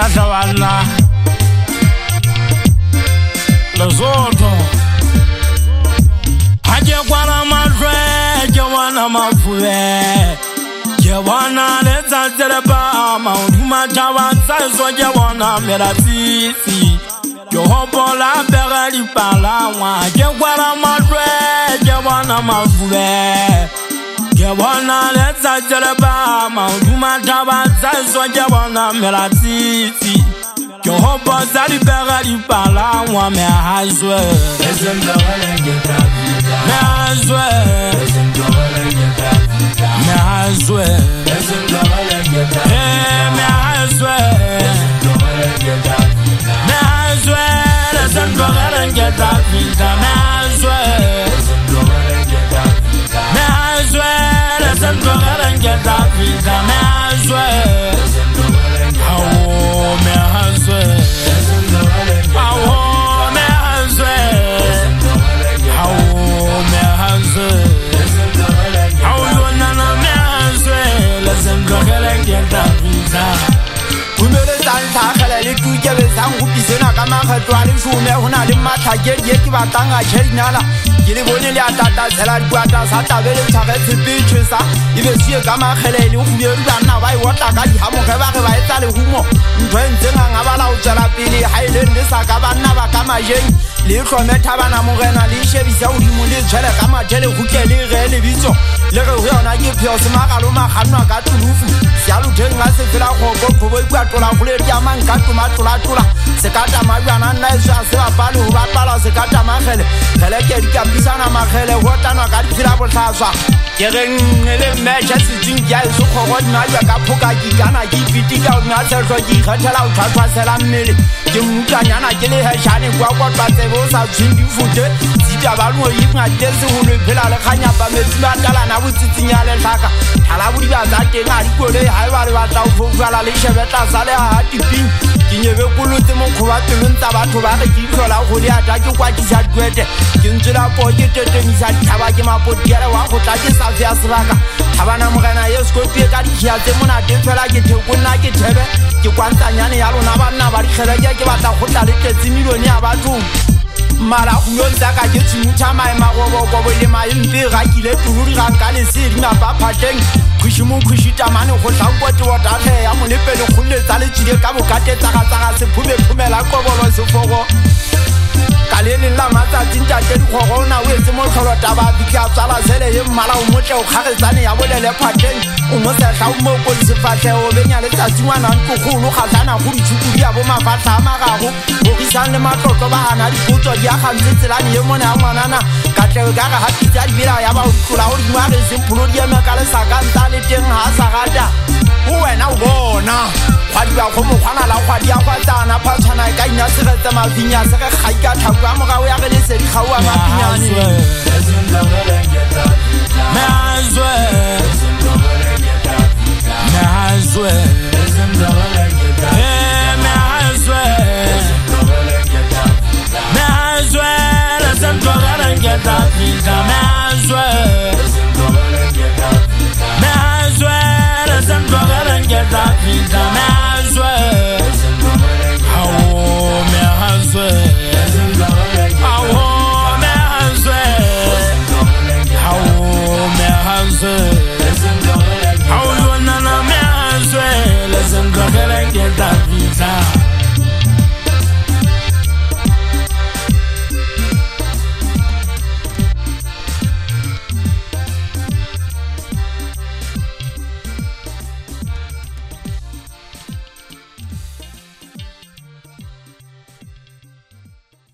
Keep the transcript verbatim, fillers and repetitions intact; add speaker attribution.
Speaker 1: ya tabana Lesotho Haje kwana madre Jewana mafue Jewana leza zeleba Mauduma jawa Saizo jewana meratisi Yohobo la bereli palawa Jekwana madre Jewana mafue Jewana leza zeleba Mauduma jawa Saizo jewana meratisi Yohobo zali bereli palawa Me hazwe Me hazwe Me hazwe Eh me hazwe Me hazwe Lesen dogelen geta vida Me hazwe Me hazwe Lesen dogelen geta vida Me hazwe Awo me hazwe Awo me hazwe Awo me hazwe Awo yonana me hazwe Lesen dogelen geta vida
Speaker 2: Kumele tanta khala le tujebe sangu pisena kama khatwa le shume hona le matha ke ke ba tanga chelinala ke le bone le atata tshela dikwata sa tabele tshage tsipitse sa ibe sie kama khele le khumye bana ba e wata ka di hamo ke ba ke ba etsa le humo ntwentse nga ba la o tsela pele haile le sa ka bana ba ka majeng le tlhometha bana mogena le shebisa o dimo le tshela ka matele hukele re le bitso le re ho yona ke pheo se makalo maganwa ka tulufu ya lo thenga se fela go go go ikwa tola go le ya mang ka tuma tola tola se ka ta majana nna se se ba palo ho ba pala se ka ta magele gele ke di ka pisana magele ho tana ka di fela botlhaswa ke reng le mecha se tsing ya so go go nna ya ka phoka ki kana ki pitika o nna se tlo ki khathela o thatwa sela mmele ke mutanyana ke le ha shane kwa kwa tse bo sa tsindi fute tsita ba lo yi nga tse ho le phela le khanya ba metsi ba tala na botsitsinya le tlhaka thala bodi ba tsa teng a di kole ha ba re ba tla go fufala le shebetla sale ha tiping ke nyebe kulutse mo khoba tselong tsa batho ba re ke hlola go di ata ke kwa ke sa twete ke ntsela po ke tetemisa thaba ke mapodiere wa go tla ke sa fya sebaka thabana mogena yesko pie ka di khia tse mona te fela ke thekonna ke thebe ke kwantanyane ya lona bana ba di khela ke batla go tla le tletse milione ya batho mara go ntaka ke tshimutha mai magobo go le mai mpe ga kile tuluri ga ka le sedi na ba pateng khushimu khushita mane go tlangwa wa dale ya molepele go le tsa le tshile ka bokate tsa ga tsa se phume phumela kobolo se fogo kalele la matsa tinta ke go gona o etse mo tlholo taba bika tsala sele ye mmala o motle o kgaretsane ya bolele pateng o mo se tla mo go se fatle o benya le tsa tswana ntlo go lo khatlana go dithuku dia bo mafatla magago go isang le matlotlo ba hana di potso dia khantse tselane ye mona ngwanana ka tle ga ga hatitsa di bila ya ba o tlola o di ngware se mphulo di ema ka le sakanta le teng ha sa gata o wena o bona ga di ba go mo khana la go dia kwa tsana phatshana ka ina se retsa mafinya se ga ga ka thakwa mo ga o ya le se di khawa mafinyane